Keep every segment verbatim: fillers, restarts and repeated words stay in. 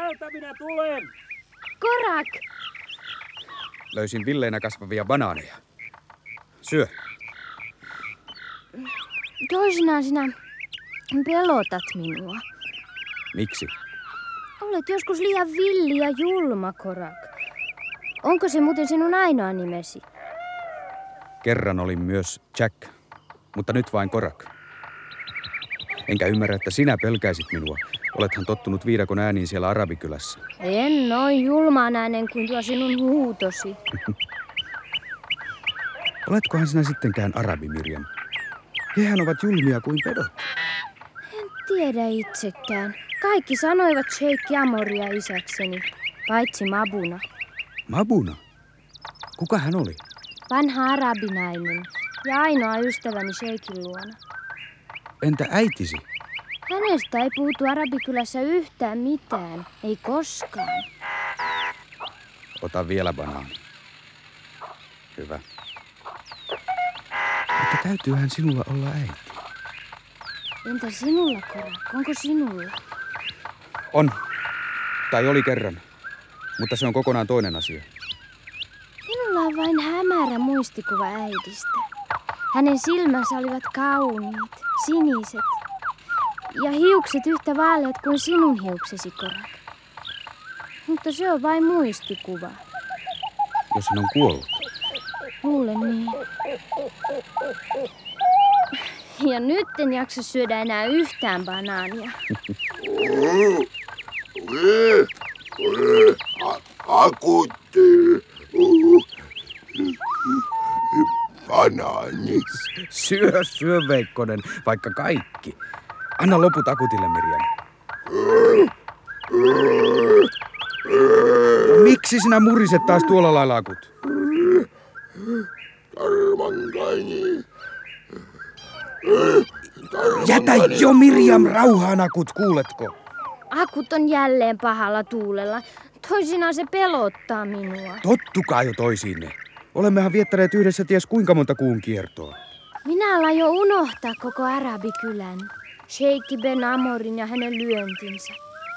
Täältä minä tulen! Korak! Löysin villeinä kasvavia banaaneja. Syö. Toisinaan sinä pelotat minua. Miksi? Olet joskus liian villi ja julma, Korak. Onko se muuten sinun ainoa nimesi? Kerran olin myös Jack, mutta nyt vain Korak. Enkä ymmärrä, että sinä pelkäisit minua. Olethan tottunut viidakon ääniin siellä arabikylässä. En noin julmaan äänen kuin tuo sinun huutosi. Oletkohan sinä sittenkään arabi, Mirjam? Hehän ovat julmia kuin pedot. En tiedä itsekään. Kaikki sanoivat Sheikh Amoria isäkseni, paitsi Mabuna. Mabuna? Kuka hän oli? Vanha arabinainen ja ainoa ystäväni Sheikhin luona. Entä äitisi? Hänestä ei puhuttu arabikylässä yhtään mitään, ei koskaan. Ota vielä banaani. Hyvä. Mutta täytyyhän sinulla olla äiti. Entä sinulla, Korak? Onko sinulla? On. Tai oli kerran. Mutta se on kokonaan toinen asia. Minulla on vain hämärä muistikuva äidistä. Hänen silmänsä olivat kauniit, siniset. Ja hiukset yhtä vaaleat kuin sinun hiuksesi, Korak. Mutta se on vain muistikuva. Jos hän on kuollut. Luulen niin. Ja nyt en jaksa syödä enää yhtään banaania. Akutti. Banaani. Syö, syö, Veikkonen, vaikka kaikki. Anna loput Akutille, Mirjam. Miksi sinä muriset taas tuolla lailla, Akut? Tarmankaini. Jätä jo Mirjam rauhaan, Akut, kuuletko? Akut on jälleen pahalla tuulella. Toisinaan se pelottaa minua. Tottukaa jo toisiinne. Olemmehan viettäneet yhdessä ties kuinka monta kuun kiertoa. Minä alan jo unohtaa koko arabikylän. Sheikh Ben Amorin ja hänen lyöntinsä.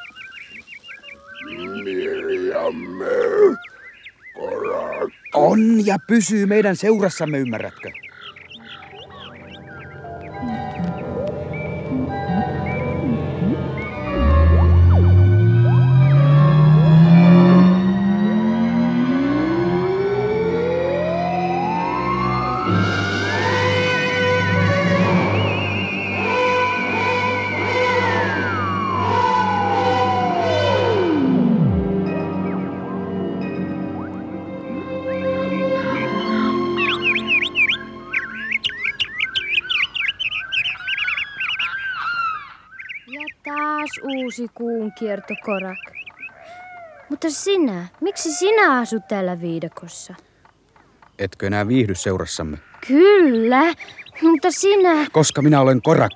Mirjamme. Korak. On ja pysyy meidän seurassamme, ymmärrätkö? Uusi kuunkierto, Korak. Mutta sinä, miksi sinä asut täällä viidakossa? Etkö enää viihdy seurassamme? Kyllä, mutta sinä... Koska minä olen Korak.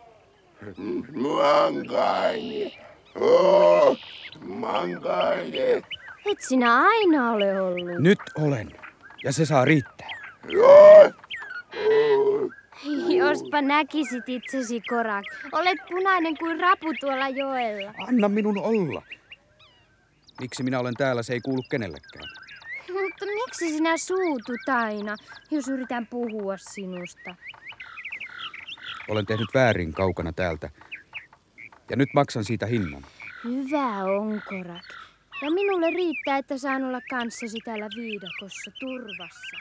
Mankaini. Oh, mankaini. Et sinä aina ole ollut. Nyt olen. Ja se saa riittää. Joo. Jospa näkisit itsesi, Korak. Olet punainen kuin rapu tuolla joella. Anna minun olla. Miksi minä olen täällä, se ei kuulu kenellekään. Mutta miksi sinä suutut aina, jos yritän puhua sinusta? Olen tehnyt väärin kaukana täältä. Ja nyt maksan siitä hinnan. Hyvä on, Korak. Ja minulle riittää, että saan olla kanssasi täällä viidakossa turvassa.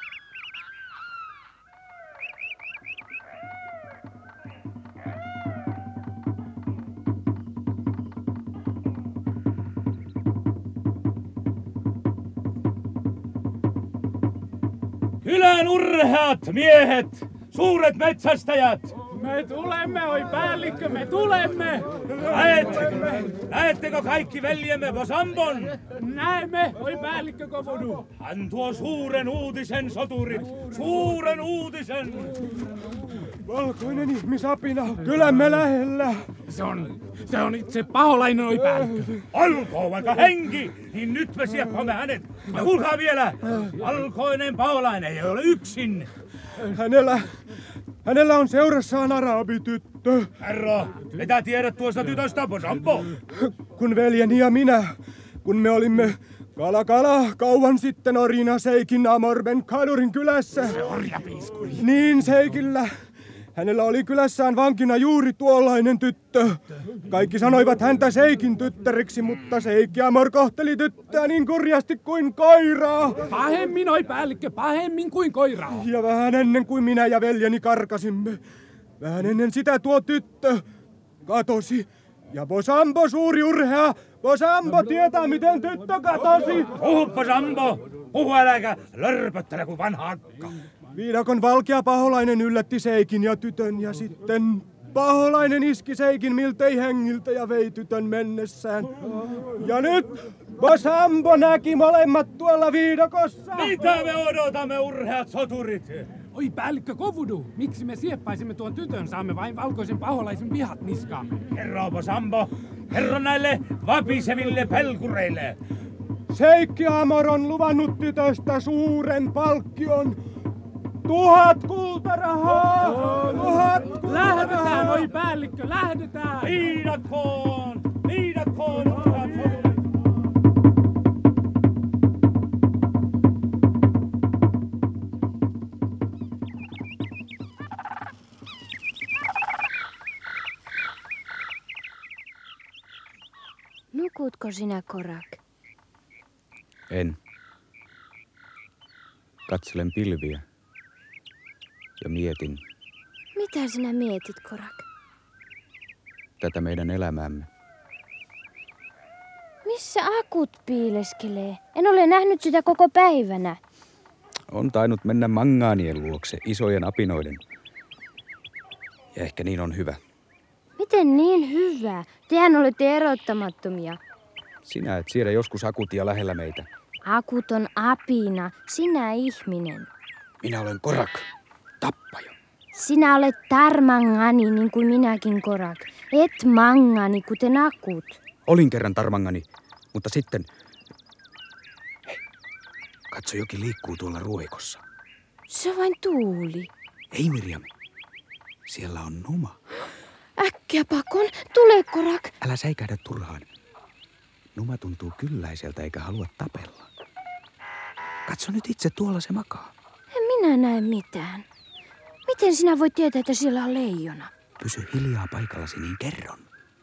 Kylän urheat miehet, suuret metsästäjät! Me tulemme, oi päällikkö, me tulemme! Näettekö, näettekö kaikki veljemme Bosambon? Näemme, oi päällikkö Kovudu! Hän tuo suuren uutisen, soturit, suuren uutisen! Valkoinen ihmisapina kylämme lähellä. Se on, se on itse paholainen, oi päällikkö. Olkoon vaikka henki, niin nyt me sieppamme hänet. Ja kuulkaa vielä, valkoinen paholainen ei ole yksin. Hänellä, Hänellä on seurassaan arabityttö. Herra, mitä tiedät tuosta tytöstä, Bosambo? Kun veljeni ja minä, kun me olimme kala kala kauan sitten Orina Seikin Amorben Kadurin kylässä. Se orjapiiskuri. Niin Seikillä. Hänellä oli kylässään vankina juuri tuollainen tyttö. Kaikki sanoivat häntä Seikin tyttäriksi, mutta Seikki Amor kohteli tyttöä niin kurjasti kuin koiraa. Pahemmin, oi päällikkö, pahemmin kuin koiraa. Ja vähän ennen kuin minä ja veljeni karkasimme, vähän ennen sitä tuo tyttö katosi. Ja Bosambo suuri urhea, Bosambo tietää miten tyttö katosi. Puhu, Bosambo! Puhu, äläkä lörpöttele kuin vanha akka. Viidakon valkea paholainen yllätti Seikin ja tytön ja sitten paholainen iski Seikin miltei hengiltä ja vei tytön mennessään. Ja nyt Bosambo näki molemmat tuolla viidakossa. Mitä me odotamme, urheat soturit? Oi päällikkö Kovudu, miksi me sieppaisimme tuon tytön, saamme vain valkoisen paholaisen vihat niskaamme. Kerro, Bosambo, kerro näille vapiseville pelkureille. Seikki Amor on luvannut tytöstä suuren palkkion. Tuhat kultarahaa! Tuhat kultarahaa! Lähdetään, oi päällikkö, lähdetään! Viidakkoon! Viidakkoon, urheat soturit! Nukutko sinä, Korak? En. Katselen pilviä ja mietin Mitä sinä mietit, Korak? tätä meidän elämäämme. Missä akut piileskelee? En ole nähnyt sitä koko päivänä. On tainnut mennä mangaanien luokse isojen apinoiden. Ja ehkä niin on hyvä. Miten niin hyvä? Tehän olette erottamattomia. Sinä et siedä joskus akutia lähellä meitä. Akut on apina, sinä ihminen. Minä olen Korak, tappaja. Sinä olet tarmangani niin kuin minäkin, Korak. Et mangani kuten akut. Olin kerran tarmangani, mutta sitten... Hei, katso, jokin liikkuu tuolla ruoikossa. Se on vain tuuli. Ei, Miriam. Siellä on Numa. Äkkiä pakon, tule, Korak. Älä säikähdä turhaan. Numa tuntuu kylläiseltä eikä halua tapella. Katso nyt itse, tuolla se makaa. En minä näe mitään. Miten sinä voit tietää, että siellä on leijona? Pysy hiljaa paikallasi, niin kerron.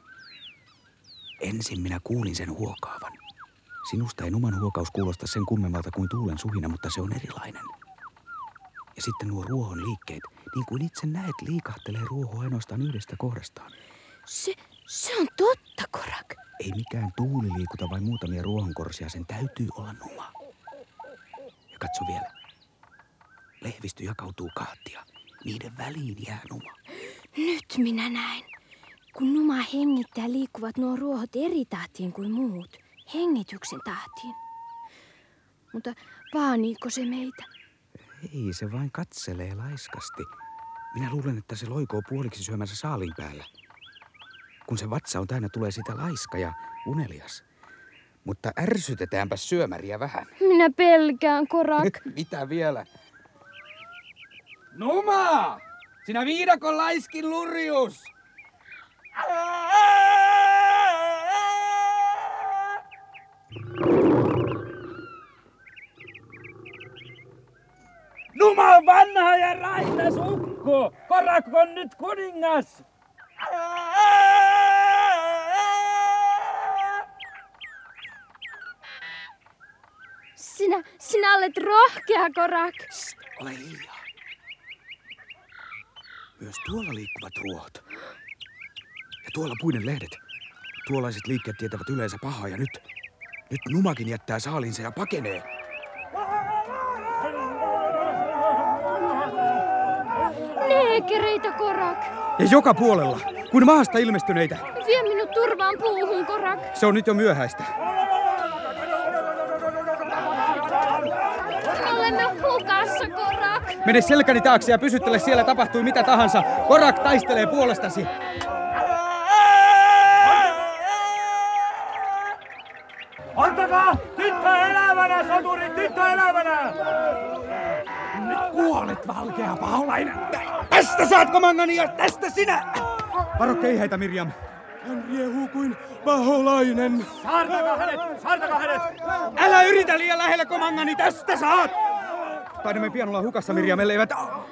Ensin minä kuulin sen huokaavan. Sinusta ei Numan huokaus kuulosta sen kummemmalta kuin tuulen suhina, mutta se on erilainen. Ja sitten nuo ruohon liikkeet, niin kuin itse näet, liikahtelee ruoho ainoastaan yhdestä kohdastaan. Se, se on totta, Korak. Ei mikään tuuli liikuta vain muutamia ruohonkorsia, sen täytyy olla Numa. Ja katso vielä. Lehvistö jakautuu kahtia. Niiden väliin jää Numa. Nyt minä näen. Kun Numa hengittää, liikkuvat nuo ruohot eri tahtiin kuin muut. Hengityksen tahtiin. Mutta vaaniiko se meitä? Ei, se vain katselee laiskasti. Minä luulen, että se loikoo puoliksi syömänsä saalin päällä. Kun se vatsa on täynnä, tulee sitä laiska ja unelias. Mutta ärsytetäänpä syömäriä vähän. Minä pelkään, Korak. Mitä vielä? Numa! Sinä viidakon laiskin lurjus! Numa on vanha ja raitas ukko! Korak on nyt kuningas! Sinä, sinä olet rohkea, Korak. Psst, ole hiljaa. Myös tuolla liikkuvat ruohot. Ja tuolla puiden lehdet. Tuollaiset liikkeet tietävät yleensä pahaa ja nyt, nyt Numakin jättää saalinsa ja pakenee. Neekereitä, Korak. Ja joka puolella, kuin maasta ilmestyneitä. Vie minut turvaan puuhun, Korak. Se on nyt jo myöhäistä. Me olemme hukassa, Korak. Mene selkäni taakse ja pysyttele, siellä tapahtui mitä tahansa. Korak taistelee puolestasi. Antakaa tyttö elävänä, soturit, tyttö elävänä! nyt kuolet, valkea paholainen. Tästä saat komangani ja tästä sinä! Varo keihäitä, Mirjam. Hän riehuu kuin paholainen. Saartakaa hänet! Saartakaa hänet! Älä yritä liian lähellä komangani, tästä saat! Taidamme pian olla hukassa, Mirjam, elleivät...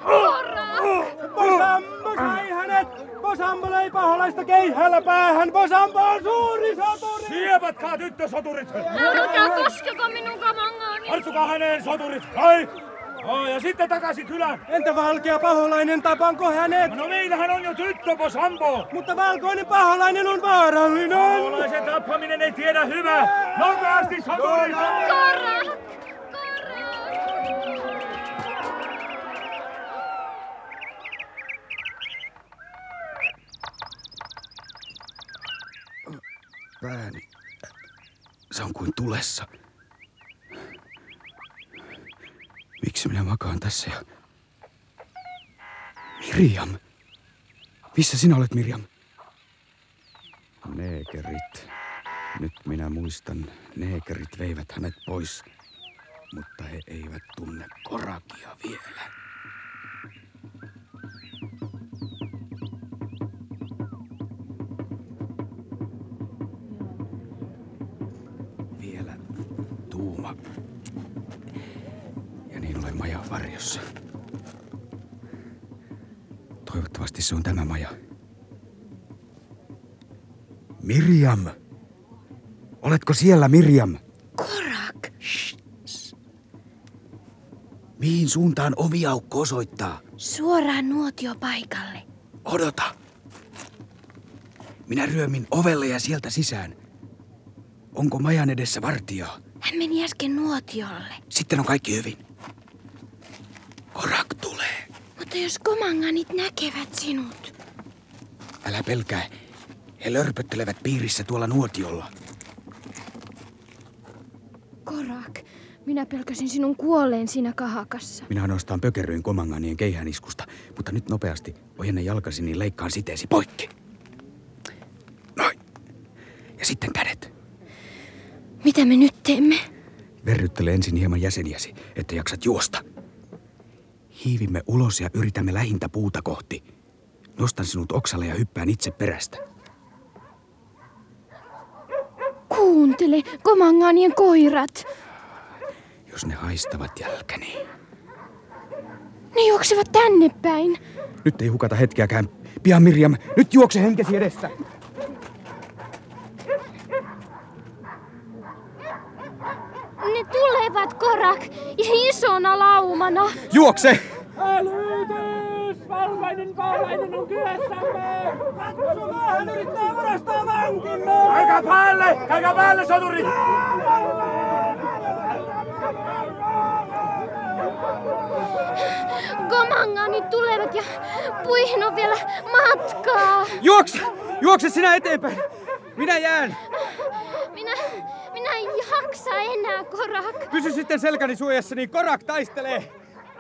Posambo sai hänet! Posambo löi paholaista keihällä päähän! Posambo on suuri soturi! Siepatkaa tyttösoturit! Älkää koskeko minun kamangaani! Tarttukaa häneen, soturit! Ai! Oh, ja sitten takaisin kylään! Entä valkea paholainen, tapanko hänet? No meillähän on jo tyttö, Posambo! Mutta valkoinen paholainen on vaarallinen! Paholaisen tappaminen ei tiedä hyvää! Nopeasti, soturit! Korak! Pääni. Se on kuin tulessa. Miksi minä makaan tässä ja... Mirjam! Missä sinä olet, Mirjam? Neekerit. Nyt minä muistan, neekerit veivät hänet pois, mutta he eivät tunne Korakia vielä. Vielä tuuma. Ja niin olen majan varjossa. Toivottavasti se on tämä maja. Mirjam! Oletko siellä, Mirjam? Korak! Shh. Mihin suuntaan oviaukko osoittaa? Suoraan nuotiopaikalle. Odota. Minä ryömin ovelle ja sieltä sisään. Onko majan edessä vartijaa? Hän meni äsken nuotiolle. Sitten on kaikki hyvin. Korak tulee. Mutta jos komanganit näkevät sinut. Älä pelkää. He lörpöttelevät piirissä tuolla nuotiolla. Korak, minä pelkäsin sinun kuolleen siinä kahakassa. Minä ainoastaan pökerryin komanganien keihääniskusta, mutta nyt nopeasti ojenne jalkasi, niin leikkaan siteesi poikki. Noin. Ja sitten kädet. Mitä me nyt teemme? Verryttele ensin hieman jäseniäsi, että jaksat juosta. Hiivimme ulos ja yritämme lähintä puuta kohti. Nostan sinut oksalle ja hyppään itse perästä. Kuuntele, komanganien koirat. Jos ne haistavat jälkäni. Ne juoksevat tänne päin. Nyt ei hukata hetkeäkään. Pian, Mirjam, nyt juokse henkesi edestä. Ne tulevat, Korak, ja isona laumana. Juokse! Älytys! Valkoinen paholainen on kylässämme! Katsokaa, hän yrittää varastaa vankimme! Käykää päälle! Käykää päälle, soturit! Komanganit tulevat ja puihin on vielä matkaa. Juokse! Juokse sinä eteenpäin! Minä jään! Minä, minä en jaksa enää, Korak. Pysy sitten selkäni suojassa, niin Korak taistelee!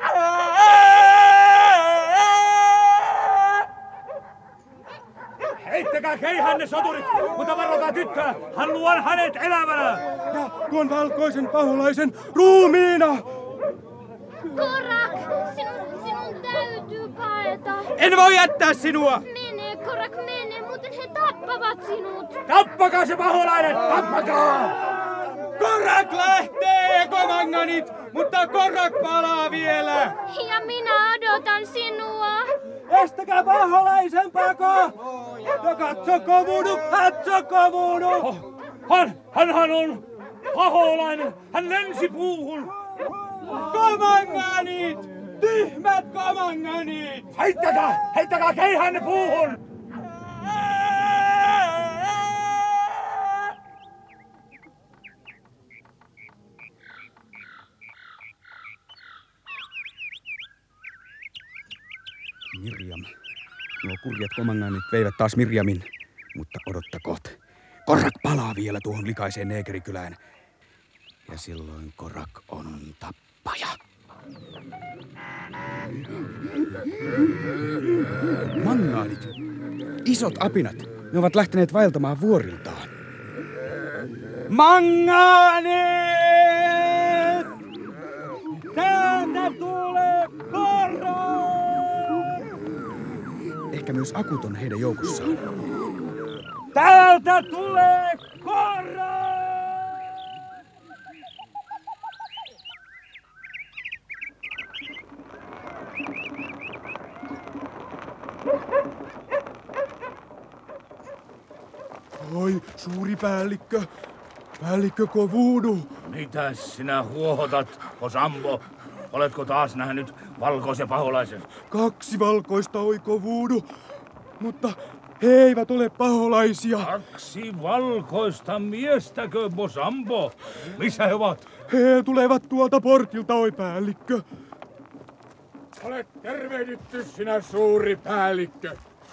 Heittäkää keihänne, soturit! Mutta varokaa tyttöä! Haluan hänet elävänä! Ja tuon valkoisen paholaisen ruumiina! Korak, sinun, sinun täytyy paeta. En voi jättää sinua! Mene, Korak, mene, muuten he tappavat sinut. Tappakaa se paholainen! Tappakaa! Korak lähtee, komanganit! Mutta Korak palaa vielä! Ja minä odotan sinua. Estäkää paholaisen pako! Ja katsoko vuodu, katsoko vuodu! Oh, hän, hänhän on paholainen! Hän lensi puuhun! Komanganit! Tyhmät komanganit! Heittäkää! Heittäkää keihänne puuhun! Mirjam. Nuo kurjat komanganit veivät taas Mirjamin. Mutta odottakoot. Korak palaa vielä tuohon likaiseen neekerikylään. Ja silloin Korak on tappaja. Mangaanit. Isot apinat. Ne ovat lähteneet vaeltamaan vuoriltaan. Mangaanit! Täältä tulee Ehkä myös Akut on heidän joukossaan. Täältä tulee Kora! Oi, suuri päällikkö. Päällikkö Kovudu. Mitäs sinä huohotat, Posambo? Oletko taas nähnyt valkoisen paholaisen? Kaksi valkoista oi Kovudu. Mutta he eivät ole paholaisia. Kaksi valkoista miestäkö, Posambo? Missä he ovat? He tulevat tuolta portilta oi päällikkö. Olet tervehditty, sinä suuri päällikkö.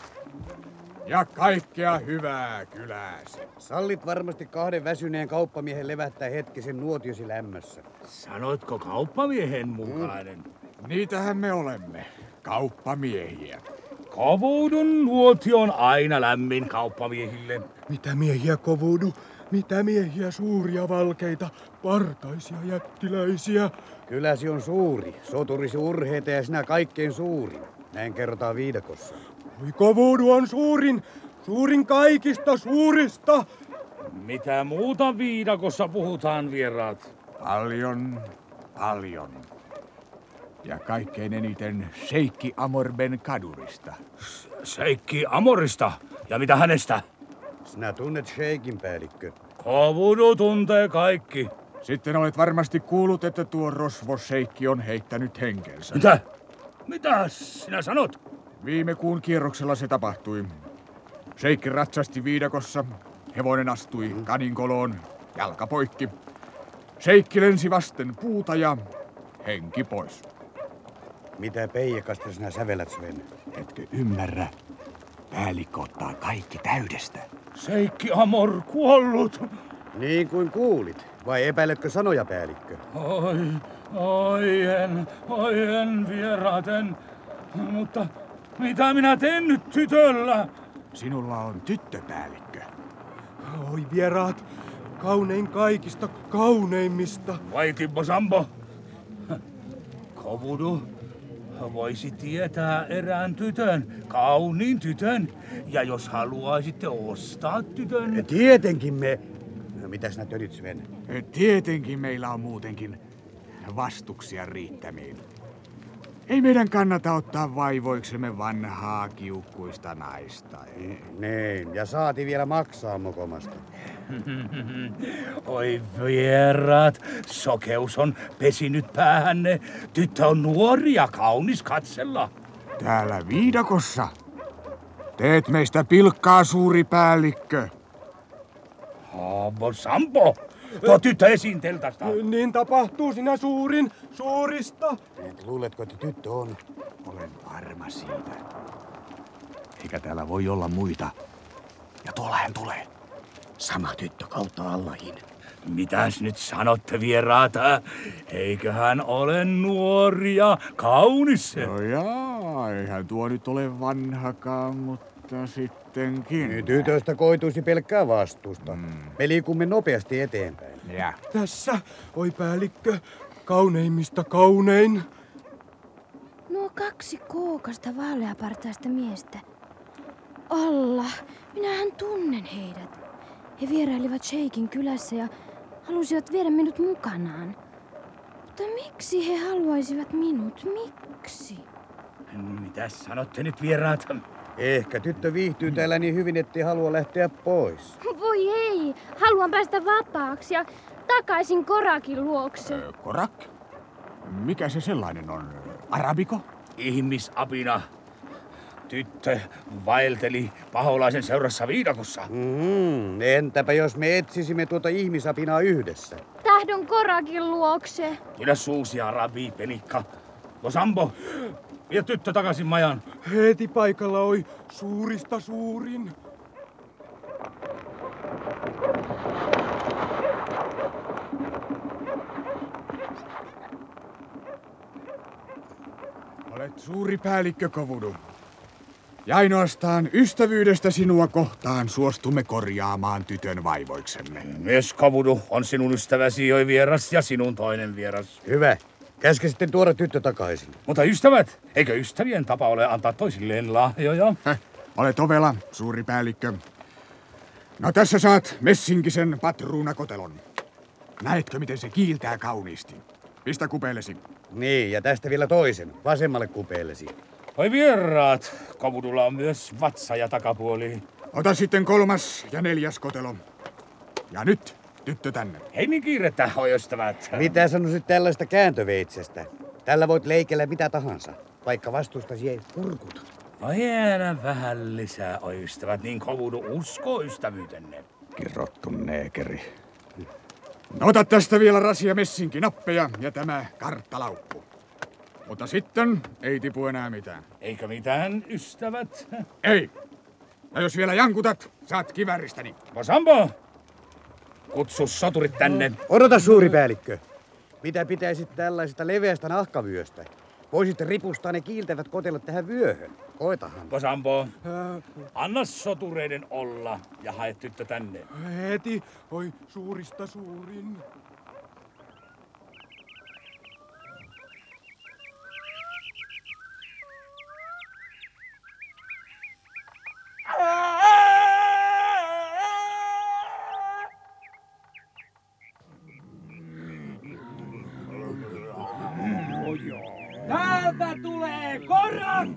Ja kaikkea hyvää kylääsi. Sallit varmasti kahden väsyneen kauppamiehen levättää hetkisen nuotiosi lämmössä. Sanoitko kauppamiehen mukainen? Niitähän me olemme, kauppamiehiä. Kovudun nuotio on aina lämmin kauppamiehille. Mitä miehiä Kovudu? Mitä miehiä suuria valkeita, partaisia jättiläisiä? Kyläsi on suuri, soturisi urheita ja sinä kaikkein suurin. Näin kerrotaan viidakossa. Oi Kovudu on suurin, suurin kaikista suurista. Mitä muuta viidakossa puhutaan, vieraat? Paljon, paljon. Ja kaikkein eniten Sheikki Amor Ben Kadurista. Sheikki Amorista? Ja mitä hänestä? Sinä tunnet Sheikin, päällikkö. Kovudu tuntee kaikki. Sitten olet varmasti kuullut, että tuo rosvo Sheikki on heittänyt henkensä. Mitä? Mitä sinä sanot? Viime kuun kierroksella se tapahtui. Sheikki ratsasti viidakossa, hevonen astui kaninkoloon, jalka poikki. Sheikki lensi vasten puuta ja henki pois. Mitä peijakasta sinä sävelät, Sven? Etkö ymmärrä? Päällikkö ottaa kaikki täydestä. Sheikki Amor kuollut. Niin kuin kuulit. Vai epäiletkö sanoja, päällikkö? Oi, oi en, oi en vieraat en. Mutta mitä minä teen nyt tytöllä? Sinulla on tyttöpäällikkö. Oi vieraat, kaunein kaikista kauneimmista. Vaiti Posambo. Kovudu voisi tietää erään tytön, kauniin tytön. Ja jos haluaisitte ostaa tytön... Tietenkin me... No, mitä sinä törit, Sven? Tietenkin meillä on muutenkin vastuksia riittämiin. Ei meidän kannata ottaa vaivoiksemme vanhaa kiukkuista naista. Ei. Niin, ja saati vielä maksaa mokomasta. Oi vieraat, sokeus on pesinyt päähänne. Tyttö on nuori ja kaunis katsella. Täällä viidakossa? Teet meistä pilkkaa, suuri päällikkö. Abo Sampo, tuo tyttö esiin teltasta. Niin tapahtuu sinä suurin suurista. Et luuletko, että tyttö on? Olen varma siitä. Eikä täällä voi olla muita. Ja tuolla hän tulee. Sama tyttö kautta Allahin. Mitäs nyt sanotte, vieraat? Eikö hän ole nuori ja kaunis? No jaa, eihän tuo nyt ole vanhakaan, mutta sittenkin. Niin, tytöstä koituisi pelkkää vastusta. Mm. Me liikumme nopeasti eteenpäin. Ja. Tässä, oi päällikkö, kauneimmista kaunein. Nuo kaksi kookasta vaaleapartaista miestä. Allah, minähän tunnen heidät. He vierailivat Sheikin kylässä ja halusivat viedä minut mukanaan. Mutta miksi he haluaisivat minut? Miksi? Mitäs sanotte nyt, vieraat? Ehkä tyttö viihtyy täällä niin hyvin, ettei halua lähteä pois. Voi ei, haluan päästä vapaaksi ja takaisin Korakin luokse. Ö, Korak? Mikä se sellainen on? Arabiko? Ihmisapina. Tyttö vaelteli paholaisen seurassa viidakossa. Mm, entäpä jos me etsisimme tuota ihmisapinaa yhdessä? Tahdon Korakin luokse. Pidä suusi, arabi, penikka. Posambo, vie tyttö takaisin majan. Heti paikalla oi suurista suurin. Olet suuri päällikkö, Kovudu. Ja ainoastaan ystävyydestä sinua kohtaan suostumme korjaamaan tytön vaivoiksemme. Mies Kovudu on sinun ystäväsi, oi vieras, ja sinun toinen vieras. Hyvä. Käske sitten tuoda tyttö takaisin. Mutta ystävät, eikö ystävien tapa ole antaa toisilleen lahjoja? Häh, olet ovela, suuri päällikkö. No tässä saat messinkisen patruunakotelon. Näetkö, miten se kiiltää kauniisti? Pistä kupeellesi. Niin, ja tästä vielä toisen, vasemmalle kupeellesi. Oi vieraat, Kovudulla on myös vatsa ja takapuoli. Ota sitten kolmas ja neljäs kotelo. Ja nyt, tyttö tänne. Ei niin kiirettä, oi ystävät. Mitä sanoisit tällaista kääntöveitsestä? Tällä voit leikellä mitä tahansa, vaikka vastustasi ei kurkut. Vielä vähän lisää, oi ystävät, niin Kovudu uskoo ystävyytenne. Kirottu neekeri. Ota tästä vielä rasia messinkinappeja ja tämä karttalaukku. Mutta sitten ei tipu enää mitään. Eikö mitään, ystävät? Ei. Ja jos vielä jankutat, saat kiväristäni. Posampo, kutsu soturit tänne. Odota, suuri päällikkö. Mitä pitäisit tällaisesta leveästä nahkavyöstä? Voisitte ripustaa ne kiiltävät kotelot tähän vyöhön. Koitahan. Posampo, anna sotureiden olla ja hae tyttö tänne. Heti, oi suurista suurin. Täältä tulee korak!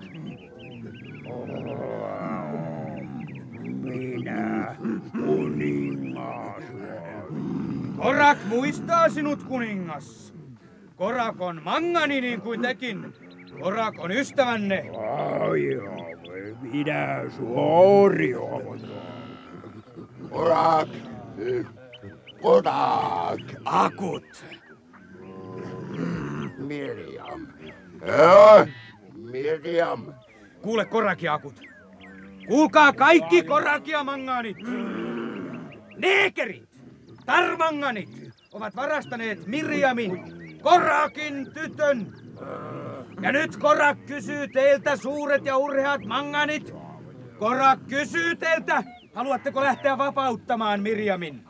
Minä, kuningas. Korak muistaa sinut, kuningas. Korak on mangani niin kuin tekin. Korak on ystävänne. Ai minä suori olen. Korak! Korak! Akut! Miriam. Joo, Miriam. Kuule, korakiakut. Kuulkaa kaikki korakia manganit. Neekerit, tarmanganit ovat varastaneet Miriamin, Korakin tytön. Ja nyt Korak kysyy teiltä, suuret ja urheat manganit. Korak kysyy teiltä, haluatteko lähteä vapauttamaan Miriamin?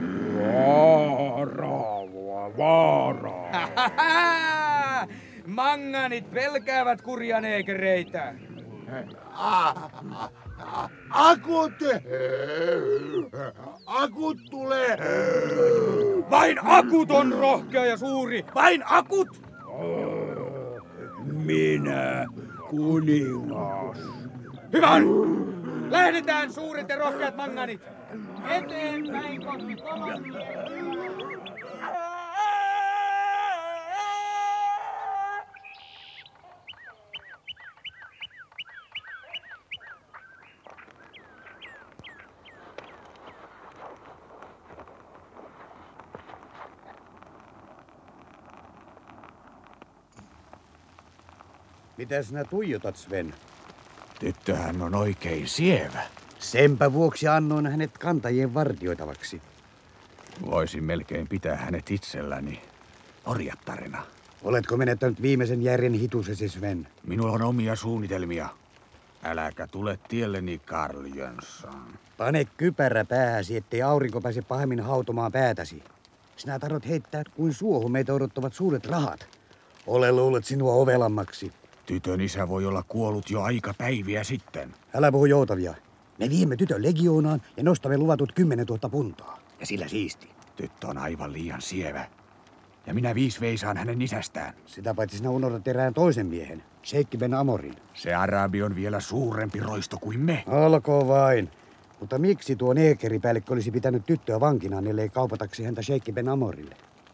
Vaara, vaara. Manganit pelkäävät kurja neekereitä. Akut! Akut tulee! Vain Akut on rohkea ja suuri! Vain Akut! Minä, kuningas. Hyvä on! Lähdetään suuret ja rohkeat manganit! Eteenpäin kohti kolonnia! Mitä sinä tuijotat, Sven? Tyttöhän on oikein sievä. Senpä vuoksi annoin hänet kantajien vartioitavaksi. Voisin melkein pitää hänet itselläni orjattarena. Oletko menettänyt viimeisen järjen hitusesi, Sven? Minulla on omia suunnitelmia. Äläkä tule tielleni, Karl Jönsson. Pane kypärä päähäsi, ettei aurinko pääse pahemmin hautomaan päätäsi. Sinä tarvit heittää kuin suohon meitä odottavat suuret rahat. Ole luullut sinua ovelammaksi. Tytön isä voi olla kuollut jo aika päiviä sitten. Älä puhu joutavia. Me viemme tytön legioonaan ja nostamme luvatut kymmenen tuhatta puntaa. Ja sillä siisti. Tyttö on aivan liian sievä. Ja minä viis veisaan hänen isästään. Sitä paitsi sinä unohdat erään toisen miehen, Sheikh Ben Amorin. Se arabi on vielä suurempi roisto kuin me. Olkoon vain. Mutta miksi tuo neekeripäällikkö olisi pitänyt tyttöä vankinaan, ellei kaupataksi häntä Sheikh Ben Amorille?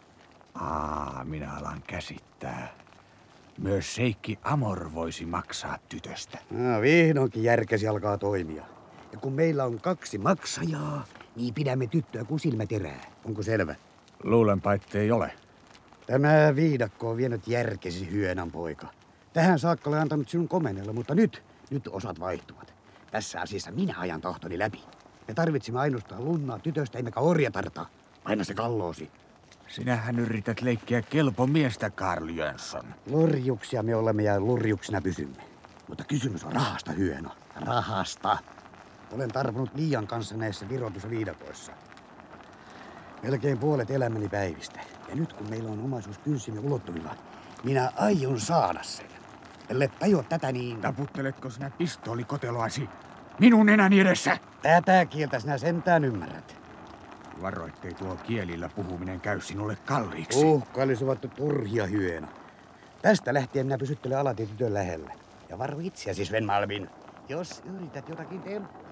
Aa, minä alan käsittää. Myös Sheikh Amor voisi maksaa tytöstä. No, vihdoinkin järkesi alkaa toimia. Ja kun meillä on kaksi maksajaa, niin pidämme tyttöä kuin silmäterää. Onko selvä? Luulenpa, ettei ole. Tämä viidakko on vienyt järkesi, hyönän poika. Tähän saakka olen antanut sinun komennella, mutta nyt, nyt osat vaihtuvat. Tässä asiassa minä ajan tahtoni läpi. Me tarvitsemme ainoastaan lunnaa tytöstä, emmekä orjatartaa. Paina se kalloosi. Sinähän yrität leikkiä kelpo miestä, Karl Jönsson. Lurjuksia me olemme ja lurjuksina pysymme. Mutta kysymys on rahasta, hyöno. Rahasta. Olen tarpunut liian kanssa näissä virotusviidakoissa. Melkein puolet elämäni päivistä. Ja nyt kun meillä on omaisuus kynsimme ulottuvilla, Minä aion saada sen. Ellei tajua tätä niin... Taputteletko sinä pistoolikoteloasi minun nenäni edessä? Tätä kieltä sinä sentään ymmärrät. Varo, ettei tuo kielillä puhuminen käy sinulle kalliiksi. Uhkailisivat turhia hyena. Tästä lähtien minä pysyttelen alati tytön lähellä. Ja varo itseäsi, Sven Malvin, jos yrität jotakin temppua.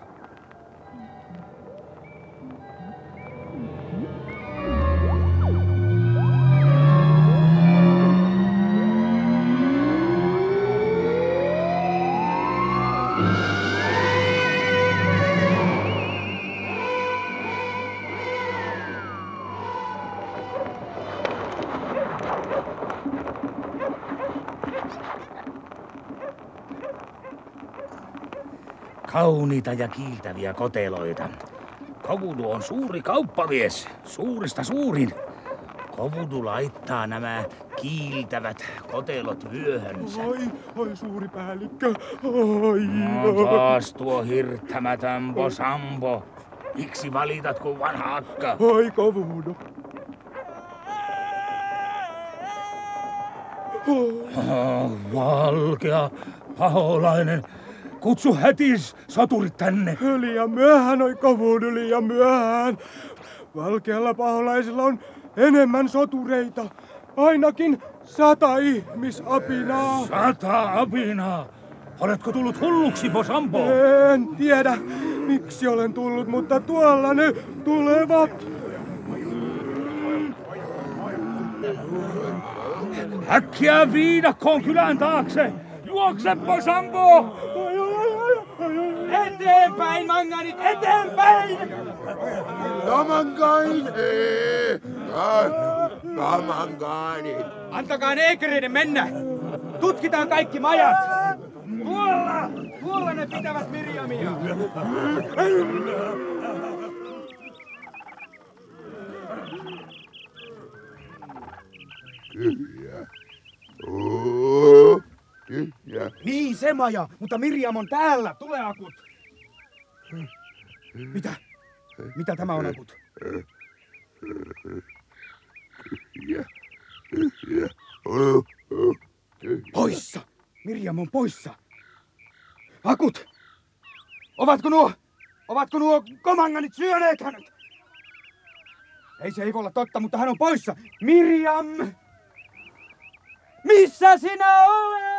Kauniita ja kiiltäviä koteloita. Kovudu on suuri kauppamies, suurista suurin. Kovudu laittaa nämä kiiltävät kotelot vyöhönsä. Ai, ai suuri päällikkö, ai. No taas tuo hirttämätön Bosambo. Miksi valitat kuin vanha akka? Ai Kovudu. Oh, valkea paholainen. Kutsu hätis soturit tänne. Liian myöhään, oi Kovudu, liian myöhään. Valkealla paholaisella on enemmän sotureita. Ainakin sata ihmisapinaa. Sata apinaa? Oletko tullut hulluksi, Bosambo? En tiedä, miksi olen tullut, mutta tuolla ne tulevat. Äkkiä viidakkoon kylän taakse! Juokse, Bosambo! Eteenpäin, manganit, eteenpäin! Kamankain! Kamankainit! Antakaa neekereiden mennä! Tutkitaan kaikki majat! Tuolla! Tuolla ne pitävät Mirjamia! Tyhjä. Oo, tyhjä. Niin, se maja, mutta Mirjam on täällä. Tule, Akut. Mitä? Mitä tämä on, Akut? Tyhjä. Tyhjä. Oo, oo, tyhjä. Poissa! Mirjam on poissa. Akut! Ovatko nuo, ovatko nuo komanganit syöneet hänet? Ei se ei voi olla totta, mutta hän on poissa. Mirjam! Missä sinä olet?